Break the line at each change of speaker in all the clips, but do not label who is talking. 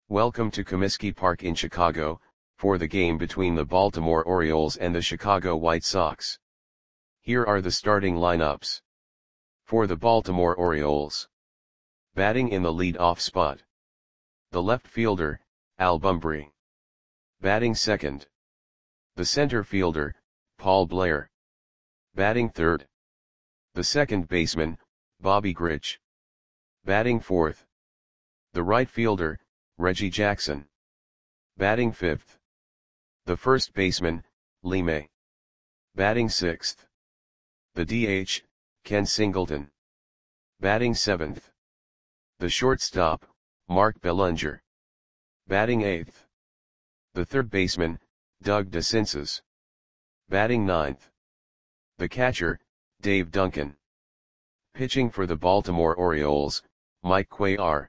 Welcome to Comiskey Park in Chicago, for the game between the Baltimore Orioles and the Chicago White Sox. Here are the starting lineups. For the Baltimore Orioles. Batting in the lead-off spot. The left fielder, Al Bumbry. Batting second. The center fielder, Paul Blair. Batting third. The second baseman, Bobby Grich. Batting fourth. The right fielder, Reggie Jackson. Batting fifth. The first baseman, Lee May. Batting sixth. The DH, Ken Singleton. Batting seventh. The shortstop, Mark Belanger. Batting eighth. The third baseman, Doug DeCinces. Batting ninth. The catcher, Dave Duncan. Pitching for the Baltimore Orioles, Mike Cuellar.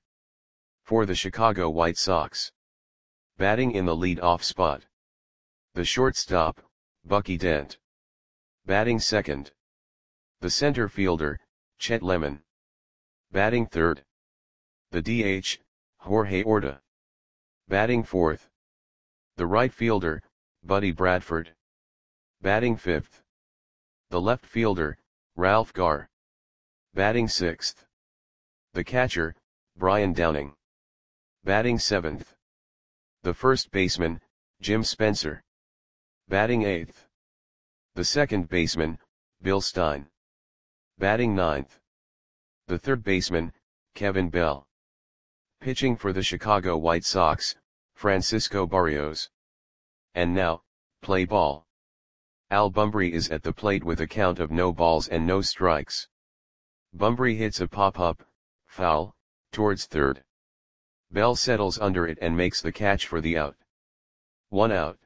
For the Chicago White Sox. Batting in the lead-off spot. The shortstop, Bucky Dent. Batting second. The center fielder, Chet Lemon. Batting third. The DH, Jorge Orta. Batting fourth. The right fielder, Buddy Bradford. Batting fifth. The left fielder, Ralph Garr. Batting sixth. The catcher, Brian Downing. Batting seventh. The first baseman, Jim Spencer. Batting eighth. The second baseman, Bill Stein. Batting ninth. The third baseman, Kevin Bell. Pitching for the Chicago White Sox, Francisco Barrios. And now, play ball. Al Bumbry is at the plate with a count of no balls and no strikes. Bumbry hits a pop-up, foul, towards third. Bell settles under it and makes the catch for the out. 1 out.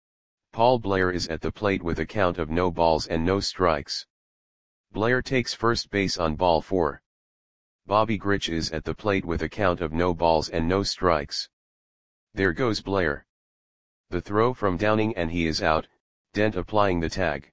Paul Blair is at the plate with a count of no balls and no strikes. Blair takes first base on ball 4. Bobby Grich is at the plate with a count of no balls and no strikes. There goes Blair. The throw from Downing and he is out, Dent applying the tag.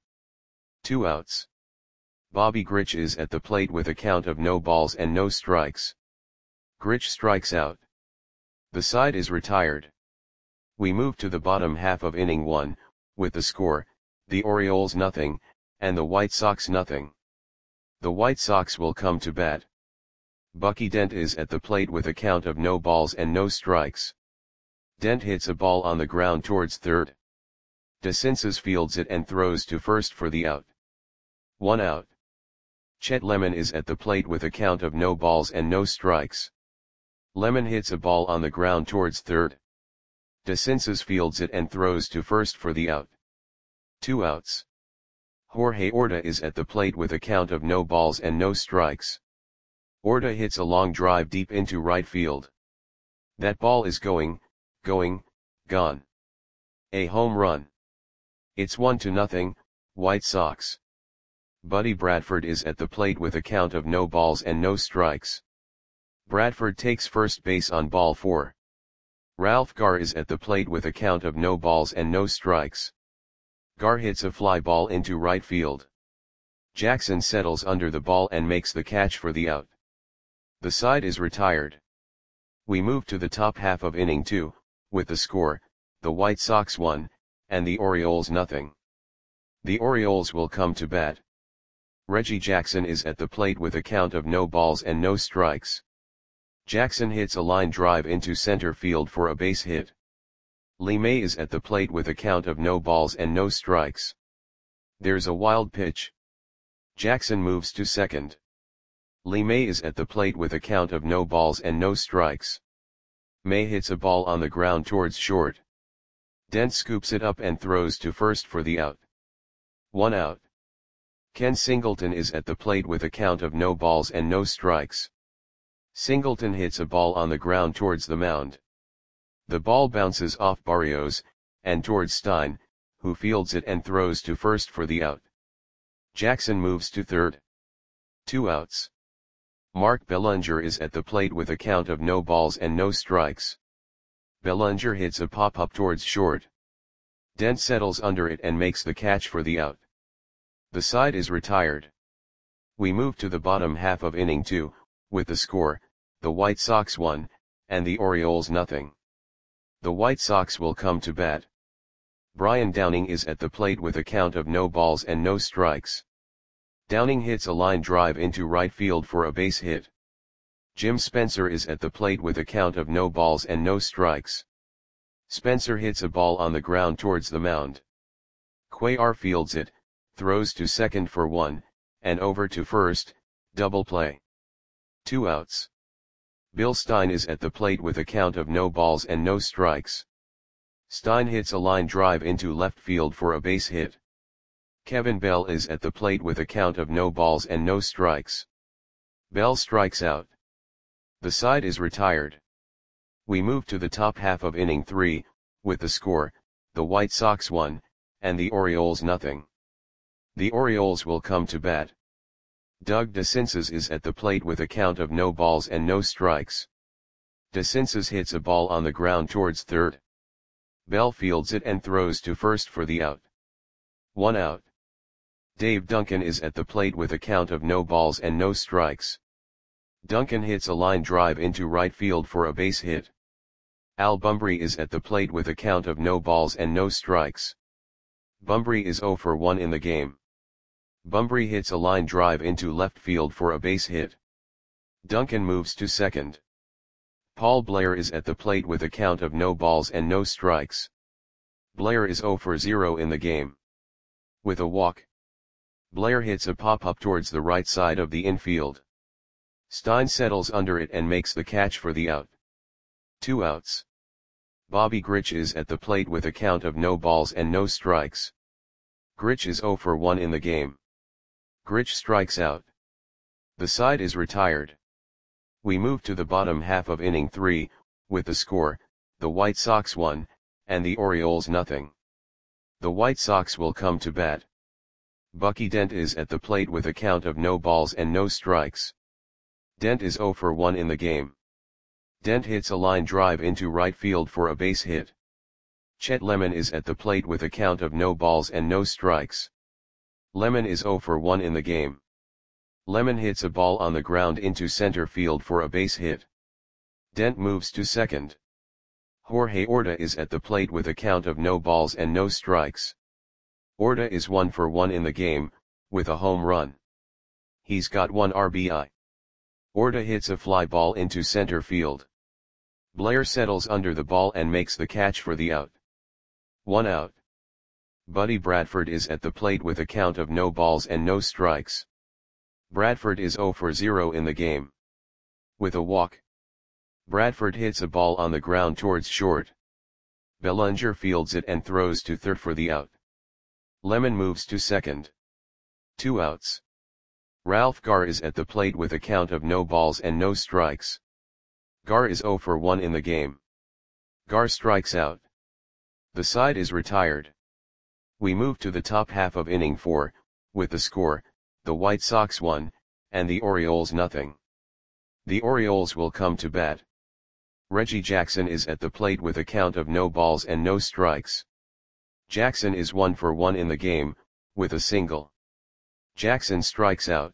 2 outs. Bobby Grich is at the plate with a count of no balls and no strikes. Grich strikes out. The side is retired. We move to the bottom half of inning 1, with the score, the Orioles nothing, and the White Sox nothing. The White Sox will come to bat. Bucky Dent is at the plate with a count of no balls and no strikes. Dent hits a ball on the ground towards third. DeCinces fields it and throws to first for the out. 1 out. Chet Lemon is at the plate with a count of no balls and no strikes. Lemon hits a ball on the ground towards third. DeCinces fields it and throws to first for the out. 2 outs. Jorge Orta is at the plate with a count of no balls and no strikes. Orta hits a long drive deep into right field. That ball is gone. A home run. It's 1-0, White Sox. Buddy Bradford is at the plate with a count of no balls and no strikes. Bradford takes first base on ball 4. Ralph Garr is at the plate with a count of no balls and no strikes. Garr hits a fly ball into right field. Jackson settles under the ball and makes the catch for the out. The side is retired. We move to the top half of inning 2, with the score, the White Sox 1, and the Orioles nothing. The Orioles will come to bat. Reggie Jackson is at the plate with a count of no balls and no strikes. Jackson hits a line drive into center field for a base hit. Lee May is at the plate with a count of no balls and no strikes. There's a wild pitch. Jackson moves to second. Lee May is at the plate with a count of no balls and no strikes. May hits a ball on the ground towards short. Dent scoops it up and throws to first for the out. 1 out. Ken Singleton is at the plate with a count of no balls and no strikes. Singleton hits a ball on the ground towards the mound. The ball bounces off Barrios, and towards Stein, who fields it and throws to first for the out. Jackson moves to third. 2 outs. Mark Belanger is at the plate with a count of no balls and no strikes. Belanger hits a pop-up towards short. Dent settles under it and makes the catch for the out. The side is retired. We move to the bottom half of inning 2, with the score, the White Sox 1, and the Orioles nothing. The White Sox will come to bat. Brian Downing is at the plate with a count of no balls and no strikes. Downing hits a line drive into right field for a base hit. Jim Spencer is at the plate with a count of no balls and no strikes. Spencer hits a ball on the ground towards the mound. Cuellar fields it, throws to second for one, and over to first, double play. 2 outs. Bill Stein is at the plate with a count of no balls and no strikes. Stein hits a line drive into left field for a base hit. Kevin Bell is at the plate with a count of no balls and no strikes. Bell strikes out. The side is retired. We move to the top half of inning 3, with the score, the White Sox 1, and the Orioles nothing. The Orioles will come to bat. Doug DeCinces is at the plate with a count of no balls and no strikes. DeCinces hits a ball on the ground towards third. Bell fields it and throws to first for the out. 1 out. Dave Duncan is at the plate with a count of no balls and no strikes. Duncan hits a line drive into right field for a base hit. Al Bumbry is at the plate with a count of no balls and no strikes. Bumbry is 0 for 1 in the game. Bumbry hits a line drive into left field for a base hit. Duncan moves to second. Paul Blair is at the plate with a count of no balls and no strikes. Blair is 0 for 0 in the game. With a walk, Blair hits a pop-up towards the right side of the infield. Stein settles under it and makes the catch for the out. 2 outs. Bobby Grich is at the plate with a count of no balls and no strikes. Grich is 0 for 1 in the game. Grich strikes out. The side is retired. We move to the bottom half of inning 3, with the score, the White Sox 1, and the Orioles nothing. The White Sox will come to bat. Bucky Dent is at the plate with a count of no balls and no strikes. Dent is 0 for 1 in the game. Dent hits a line drive into right field for a base hit. Chet Lemon is at the plate with a count of no balls and no strikes. Lemon is 0 for 1 in the game. Lemon hits a ball on the ground into center field for a base hit. Dent moves to second. Jorge Orta is at the plate with a count of no balls and no strikes. Orta is 1 for 1 in the game, with a home run. He's got 1 RBI. Orta hits a fly ball into center field. Blair settles under the ball and makes the catch for the out. 1 out. Buddy Bradford is at the plate with a count of no balls and no strikes. Bradford is 0 for 0 in the game. With a walk, Bradford hits a ball on the ground towards short. Bellinger fields it and throws to third for the out. Lemon moves to second. 2 outs. Ralph Garr is at the plate with a count of no balls and no strikes. Garr is 0 for 1 in the game. Garr strikes out. The side is retired. We move to the top half of inning 4, with the score, the White Sox 1, and the Orioles nothing. The Orioles will come to bat. Reggie Jackson is at the plate with a count of no balls and no strikes. Jackson is 1 for 1 in the game, with a single. Jackson strikes out.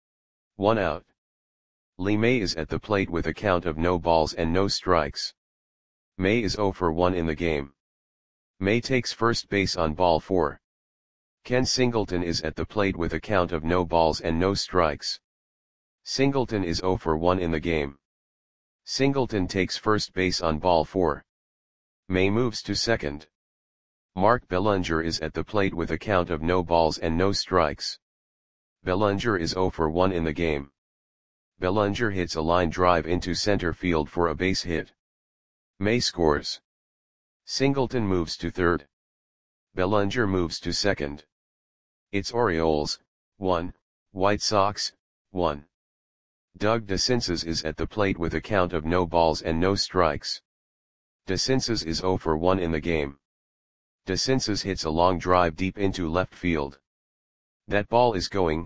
1 out. Lee May is at the plate with a count of no balls and no strikes. May is 0 for 1 in the game. May takes first base on ball 4. Ken Singleton is at the plate with a count of no balls and no strikes. Singleton is 0 for 1 in the game. Singleton takes first base on ball 4. May moves to second. Mark Bellinger is at the plate with a count of no balls and no strikes. Bellinger is 0 for 1 in the game. Bellinger hits a line drive into center field for a base hit. May scores. Singleton moves to third. Bellinger moves to second. It's Orioles, 1, White Sox, 1. Doug DeCinces is at the plate with a count of no balls and no strikes. DeCinces is 0 for 1 in the game. DeCinces hits a long drive deep into left field. That ball is gone.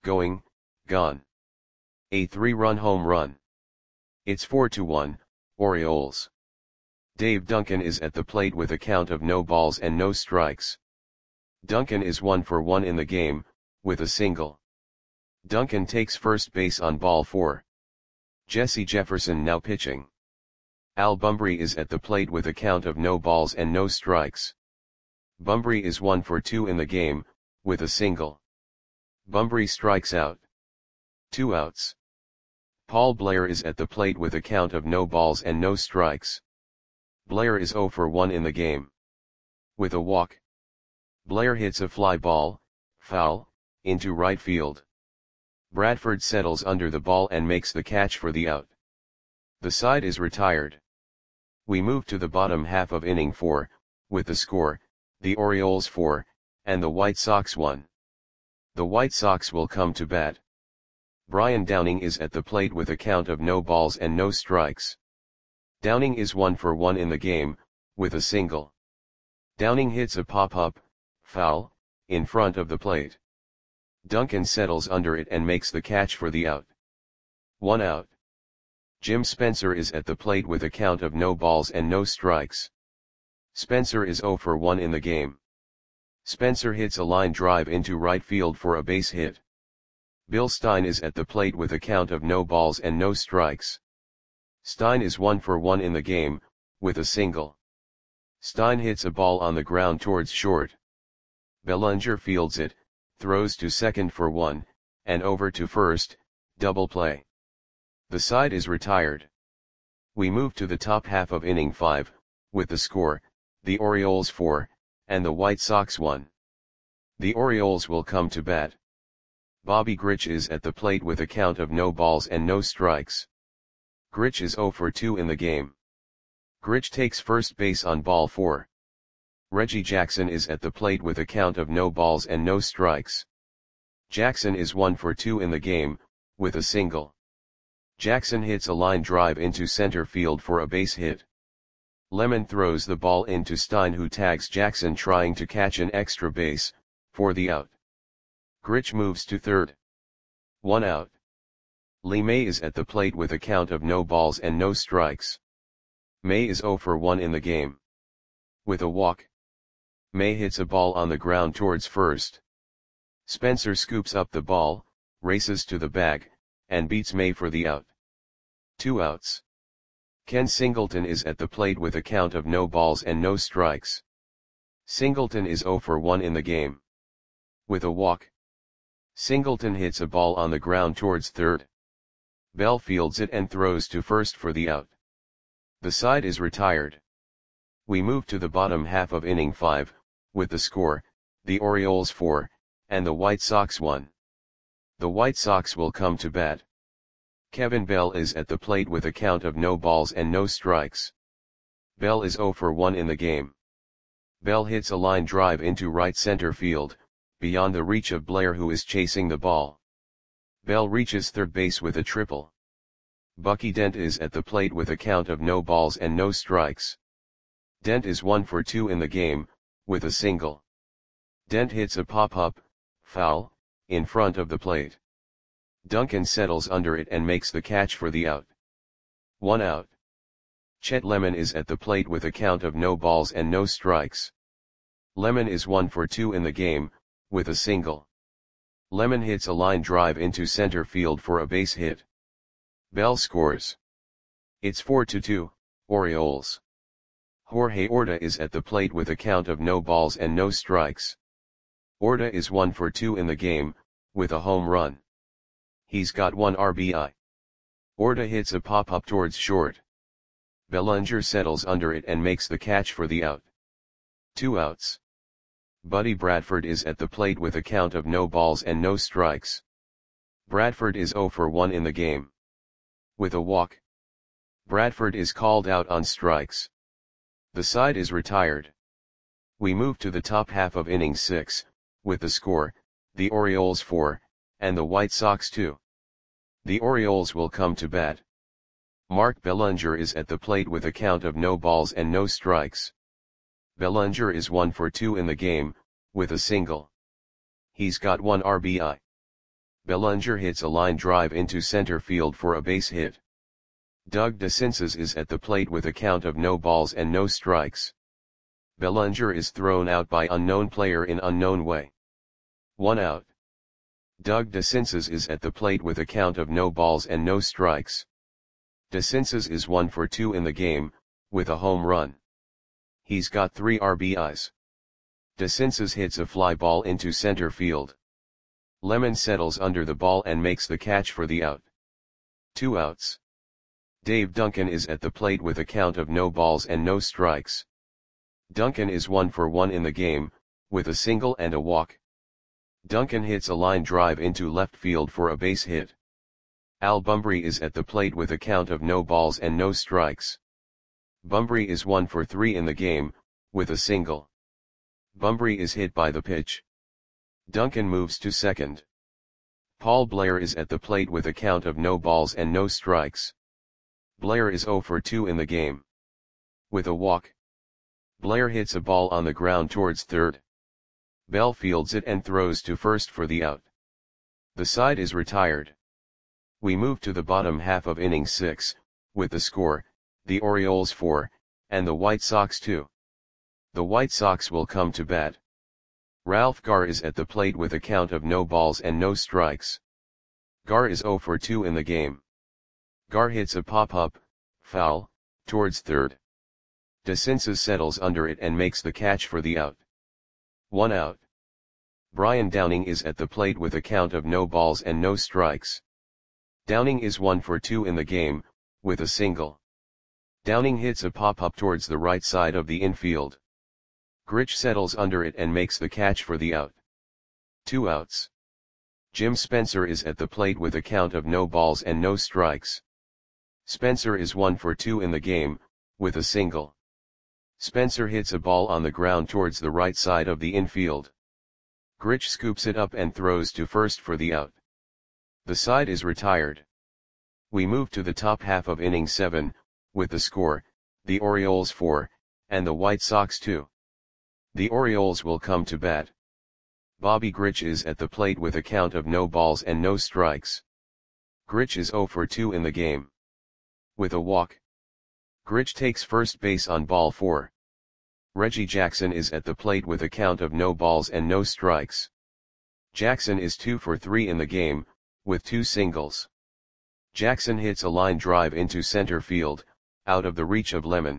A 3-run home run. It's 4-1, Orioles. Dave Duncan is at the plate with a count of no balls and no strikes. Duncan is 1 for 1 in the game, with a single. Duncan takes first base on ball 4. Jesse Jefferson now pitching. Al Bumbry is at the plate with a count of no balls and no strikes. Bumbry is 1 for 2 in the game, with a single. Bumbry strikes out. 2 outs. Paul Blair is at the plate with a count of no balls and no strikes. Blair is 0 for 1 in the game. With a walk. Blair hits a fly ball, foul, into right field. Bradford settles under the ball and makes the catch for the out. The side is retired. We move to the bottom half of inning 4, with the score, the Orioles 4, and the White Sox 1. The White Sox will come to bat. Brian Downing is at the plate with a count of no balls and no strikes. Downing is 1 for 1 in the game, with a single. Downing hits a pop-up, foul, in front of the plate. Duncan settles under it and makes the catch for the out. 1 out. Jim Spencer is at the plate with a count of no balls and no strikes. Spencer is 0 for 1 in the game. Spencer hits a line drive into right field for a base hit. Bill Stein is at the plate with a count of no balls and no strikes. Stein is 1 for 1 in the game, with a single. Stein hits a ball on the ground towards short. Bellinger fields it, throws to second for 1, and over to first, double play. The side is retired. We move to the top half of inning 5, with the score, the Orioles 4, and the White Sox 1. The Orioles will come to bat. Bobby Grich is at the plate with a count of no balls and no strikes. Grich is 0 for 2 in the game. Grich takes first base on ball 4. Reggie Jackson is at the plate with a count of no balls and no strikes. Jackson is 1 for 2 in the game, with a single. Jackson hits a line drive into center field for a base hit. Lemon throws the ball into Stein, who tags Jackson trying to catch an extra base, for the out. Grich moves to third. 1 out. Lee May is at the plate with a count of no balls and no strikes. May is 0 for 1 in the game. With a walk. May hits a ball on the ground towards first. Spencer scoops up the ball, races to the bag, and beats May for the out. 2 outs. Ken Singleton is at the plate with a count of no balls and no strikes. Singleton is 0 for 1 in the game. With a walk. Singleton hits a ball on the ground towards third. Bell fields it and throws to first for the out. The side is retired. We move to the bottom half of inning 5, with the score, the Orioles 4, and the White Sox 1. The White Sox will come to bat. Kevin Bell is at the plate with a count of no balls and no strikes. Bell is 0 for 1 in the game. Bell hits a line drive into right center field, beyond the reach of Blair, who is chasing the ball. Bell reaches third base with a triple. Bucky Dent is at the plate with a count of no balls and no strikes. Dent is 1 for 2 in the game, with a single. Dent hits a pop-up, foul, in front of the plate. Duncan settles under it and makes the catch for the out. 1 out. Chet Lemon is at the plate with a count of no balls and no strikes. Lemon is 1 for 2 in the game, with a single. Lemon hits a line drive into center field for a base hit. Bell scores. It's 4-2, Orioles. Jorge Orta is at the plate with a count of no balls and no strikes. Orta is 1 for 2 in the game, with a home run. He's got 1 RBI. Orta hits a pop-up towards short. Bellinger settles under it and makes the catch for the out. 2 outs. Buddy Bradford is at the plate with a count of no balls and no strikes. Bradford is 0 for 1 in the game. With a walk. Bradford is called out on strikes. The side is retired. We move to the top half of inning 6, with the score, the Orioles 4, and the White Sox 2. The Orioles will come to bat. Mark Bellinger is at the plate with a count of no balls and no strikes. Bellinger is 1 for 2 in the game, with a single. He's got 1 RBI. Bellinger hits a line drive into center field for a base hit. Doug DeCinces is at the plate with a count of no balls and no strikes. Bellinger is thrown out by unknown player in unknown way. 1 out. Doug DeCinces is at the plate with a count of no balls and no strikes. DeCinces is 1 for 2 in the game, with a home run. He's got 3 RBIs. DeCinces hits a fly ball into center field. Lemon settles under the ball and makes the catch for the out. 2 outs. Dave Duncan is at the plate with a count of no balls and no strikes. Duncan is 1 for 1 in the game, with a single and a walk. Duncan hits a line drive into left field for a base hit. Al Bumbry is at the plate with a count of no balls and no strikes. Bumbry is 1 for 3 in the game, with a single. Bumbry is hit by the pitch. Duncan moves to second. Paul Blair is at the plate with a count of no balls and no strikes. Blair is 0 for 2 in the game. With a walk. Blair hits a ball on the ground towards third. Bell fields it and throws to first for the out. The side is retired. We move to the bottom half of inning 6, with the score, the Orioles 4, and the White Sox 2. The White Sox will come to bat. Ralph Garr is at the plate with a count of no balls and no strikes. Garr is 0 for 2 in the game. Garr hits a pop-up, foul, towards third. DeCinces settles under it and makes the catch for the out. 1 out. Brian Downing is at the plate with a count of no balls and no strikes. Downing is 1 for 2 in the game, with a single. Downing hits a pop-up towards the right side of the infield. Grich settles under it and makes the catch for the out. 2 outs. Jim Spencer is at the plate with a count of no balls and no strikes. Spencer is 1 for 2 in the game, with a single. Spencer hits a ball on the ground towards the right side of the infield. Grich scoops it up and throws to first for the out. The side is retired. We move to the top half of inning 7, with the score, the Orioles 4, and the White Sox 2. The Orioles will come to bat. Bobby Grich is at the plate with a count of no balls and no strikes. Grich is 0 for 2 in the game. With a walk. Grich takes first base on ball 4. Reggie Jackson is at the plate with a count of no balls and no strikes. Jackson is 2 for 3 in the game, with 2 singles. Jackson hits a line drive into center field, out of the reach of Lemon.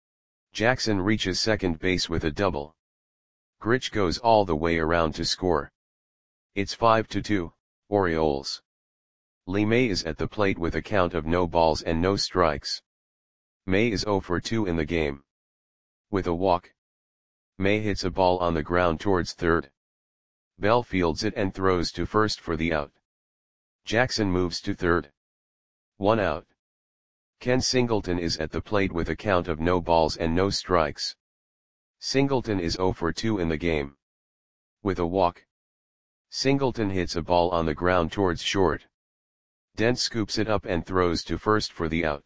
Jackson reaches second base with a double. Grich goes all the way around to score. It's 5-2, Orioles. Lee May is at the plate with a count of no balls and no strikes. May is 0 for 2 in the game. With a walk. May hits a ball on the ground towards third. Bell fields it and throws to first for the out. Jackson moves to third. 1 out. Ken Singleton is at the plate with a count of no balls and no strikes. Singleton is 0 for 2 in the game. With a walk. Singleton hits a ball on the ground towards short. Dent scoops it up and throws to first for the out.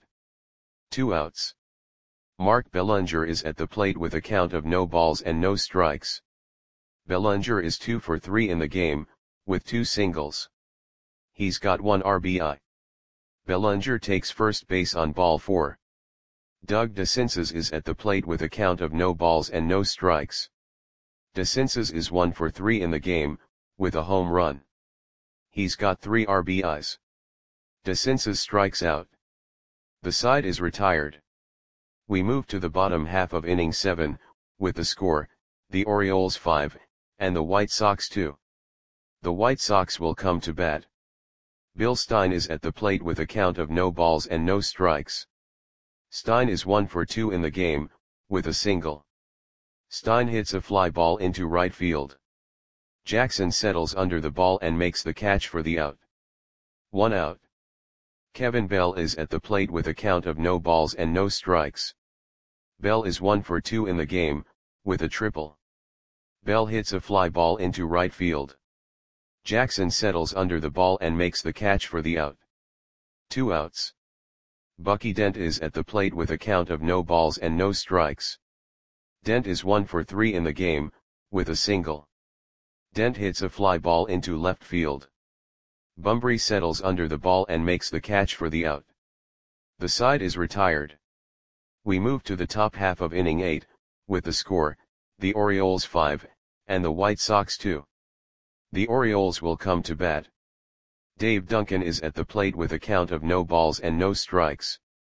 2 outs. Mark Bellinger is at the plate with a count of no balls and no strikes. Bellinger is 2 for 3 in the game, with 2 singles. He's got 1 RBI. Bellinger takes first base on ball 4. Doug DeCinces is at the plate with a count of no balls and no strikes. DeCinces is 1 for 3 in the game, with a home run. He's got 3 RBIs. DeCinces strikes out. The side is retired. We move to the bottom half of inning 7, with the score, the Orioles 5, and the White Sox 2. The White Sox will come to bat. Bill Stein is at the plate with a count of no balls and no strikes. Stein is 1 for 2 in the game, with a single. Stein hits a fly ball into right field. Jackson settles under the ball and makes the catch for the out. 1 out. Kevin Bell is at the plate with a count of no balls and no strikes. Bell is 1 for 2 in the game, with a triple. Bell hits a fly ball into right field. Jackson settles under the ball and makes the catch for the out. 2 outs. Bucky Dent is at the plate with a count of no balls and no strikes. Dent is 1 for 3 in the game, with a single. Dent hits a fly ball into left field. Bumbry settles under the ball and makes the catch for the out. The side is retired. We move to the top half of inning 8, with the score, the Orioles 5, and the White Sox 2. The Orioles will come to bat. Dave Duncan is at the plate with a count of no balls and no strikes.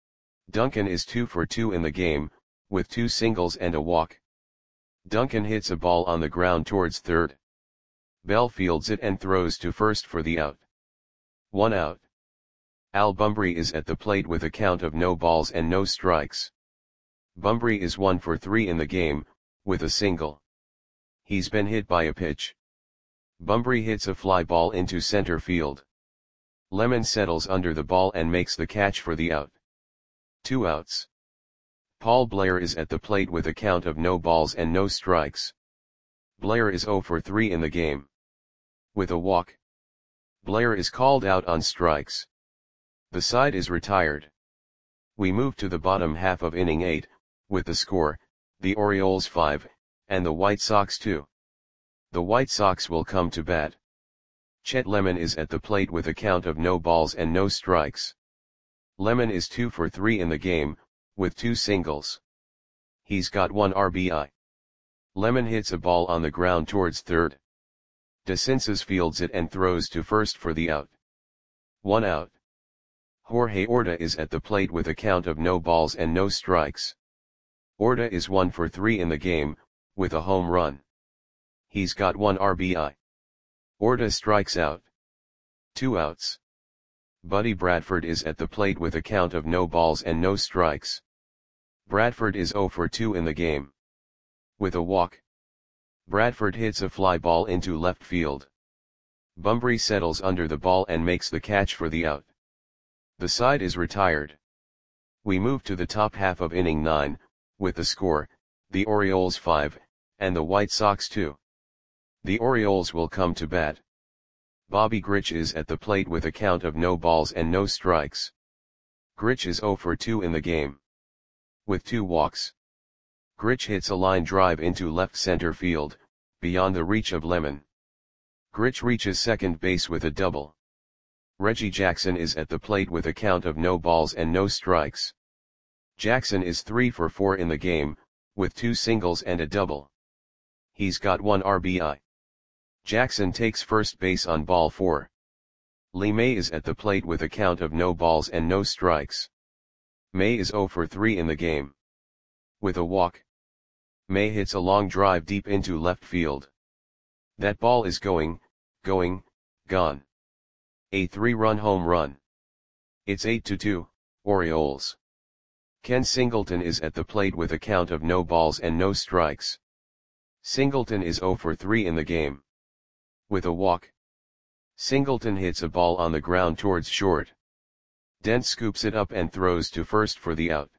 Duncan is 2 for 2 in the game, with 2 singles and a walk. Duncan hits a ball on the ground towards third. Bell fields it and throws to first for the out. 1 out. Al Bumbry is at the plate with a count of no balls and no strikes. Bumbry is 1 for 3 in the game, with a single. He's been hit by a pitch. Bumbry hits a fly ball into center field. Lemon settles under the ball and makes the catch for the out. 2 outs. Paul Blair is at the plate with a count of no balls and no strikes. Blair is 0 for 3 in the game. With a walk. Blair is called out on strikes. The side is retired. We move to the bottom half of inning 8, with the score, the Orioles 5, and the White Sox 2. The White Sox will come to bat. Chet Lemon is at the plate with a count of no balls and no strikes. Lemon is 2 for 3 in the game, with 2 singles. He's got 1 RBI. Lemon hits a ball on the ground towards third. DeCinces fields it and throws to first for the out. 1 out. Jorge Orta is at the plate with a count of no balls and no strikes. Orta is 1 for 3 in the game, with a home run. He's got 1 RBI. Orta strikes out. 2 outs. Buddy Bradford is at the plate with a count of no balls and no strikes. Bradford is 0 for 2 in the game. With a walk. Bradford hits a fly ball into left field. Bumbry settles under the ball and makes the catch for the out. The side is retired. We move to the top half of inning 9, with the score, the Orioles 5, and the White Sox 2. The Orioles will come to bat. Bobby Grich is at the plate with a count of no balls and no strikes. Grich is 0 for 2 in the game. With 2 walks. Grich hits a line drive into left center field, beyond the reach of Lemon. Grich reaches second base with a double. Reggie Jackson is at the plate with a count of no balls and no strikes. Jackson is 3 for 4 in the game, with 2 singles and a double. He's got 1 RBI. Jackson takes first base on ball 4. Lee May is at the plate with a count of no balls and no strikes. May is 0 for 3 in the game. With a walk. May hits a long drive deep into left field. That ball is gone. A 3-run home run. It's 8-2, Orioles. Ken Singleton is at the plate with a count of no balls and no strikes. Singleton is 0 for 3 in the game. With a walk. Singleton hits a ball on the ground towards short. Dent scoops it up and throws to first for the out.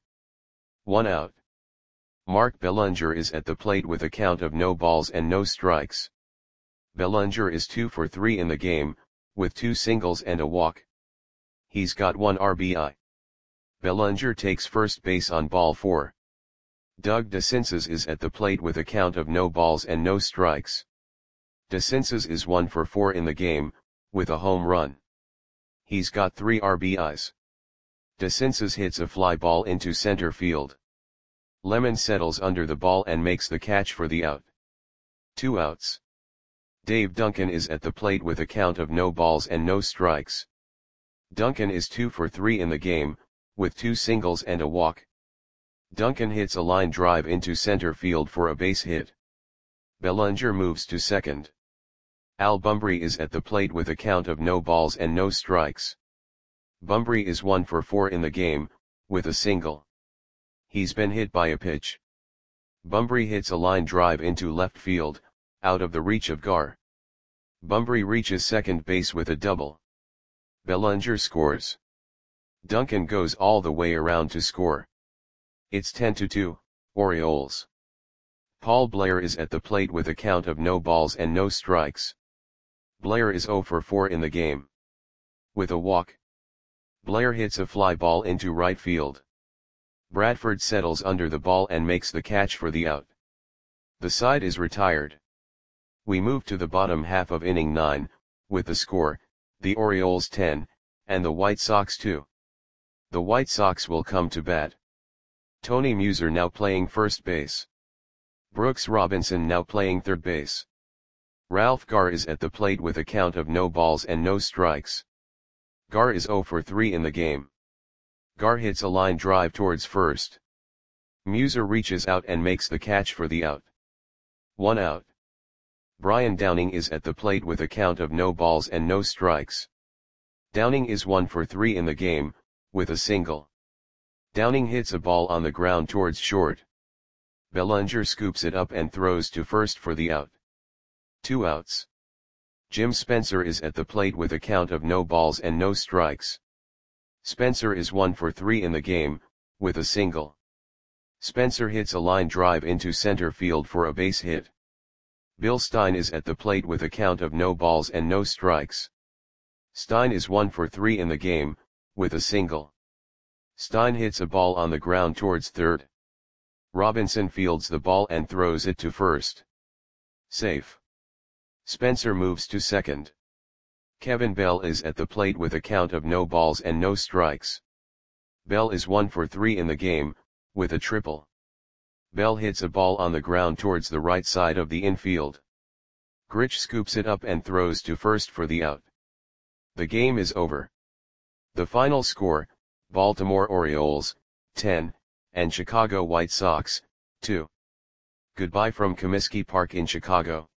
1 out. Mark Bellinger is at the plate with a count of no balls and no strikes. Bellinger is 2 for 3 in the game, with 2 singles and a walk. He's got 1 RBI. Bellinger takes first base on ball 4. Doug DeCinces is at the plate with a count of no balls and no strikes. DeCinces is 1 for 4 in the game, with a home run. He's got 3 RBIs. DeCinces hits a fly ball into center field. Lemon settles under the ball and makes the catch for the out. 2 outs. Dave Duncan is at the plate with a count of no balls and no strikes. Duncan is 2 for 3 in the game, with 2 singles and a walk. Duncan hits a line drive into center field for a base hit. Bellinger moves to second. Al Bumbry is at the plate with a count of no balls and no strikes. Bumbry is 1 for 4 in the game, with a single. He's been hit by a pitch. Bumbry hits a line drive into left field, out of the reach of Gar. Bumbry reaches second base with a double. Bellinger scores. Duncan goes all the way around to score. It's 10-2, Orioles. Paul Blair is at the plate with a count of no balls and no strikes. Blair is 0 for 4 in the game. With a walk. Blair hits a fly ball into right field. Bradford settles under the ball and makes the catch for the out. The side is retired. We move to the bottom half of inning 9, with the score, the Orioles 10, and the White Sox 2. The White Sox will come to bat. Tony Muser now playing first base. Brooks Robinson now playing third base. Ralph Gar is at the plate with a count of no balls and no strikes. Gar is 0 for 3 in the game. Gar hits a line drive towards first. Muser reaches out and makes the catch for the out. 1 out. Brian Downing is at the plate with a count of no balls and no strikes. Downing is 1 for 3 in the game, with a single. Downing hits a ball on the ground towards short. Bellinger scoops it up and throws to first for the out. 2 outs. Jim Spencer is at the plate with a count of no balls and no strikes. Spencer is 1 for 3 in the game, with a single. Spencer hits a line drive into center field for a base hit. Bill Stein is at the plate with a count of no balls and no strikes. Stein is 1 for 3 in the game, with a single. Stein hits a ball on the ground towards third. Robinson fields the ball and throws it to first. Safe. Spencer moves to second. Kevin Bell is at the plate with a count of no balls and no strikes. Bell is 1 for 3 in the game, with a triple. Bell hits a ball on the ground towards the right side of the infield. Grich scoops it up and throws to first for the out. The game is over. The final score, Baltimore Orioles, 10, and Chicago White Sox, 2. Goodbye from Comiskey Park in Chicago.